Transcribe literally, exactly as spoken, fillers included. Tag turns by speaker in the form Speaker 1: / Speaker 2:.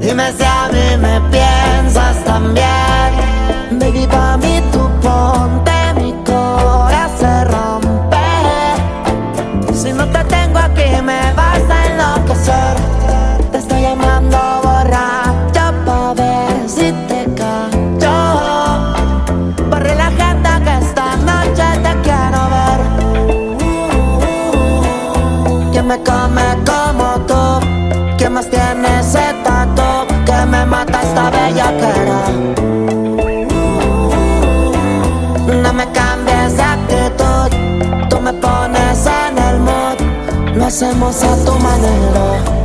Speaker 1: Dime si a mí me piensas también. Baby, pa' mí tú ponte, mi corazón se rompe. Si no te tengo aquí me vas a enloquecer. Te estoy llamando borracho pa' ver si te callo. Borré la agenda que esta noche te quiero ver. ¿Quién me come como tú? ¿Quién más tiene ese tatu que me mata esta bellaquera? No me cambies de actitud, tú me pones en el mood. Lo hacemos a tu manera.